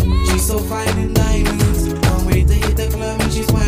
She's so fine in diamonds. Can't wait to hit the club when she's whining.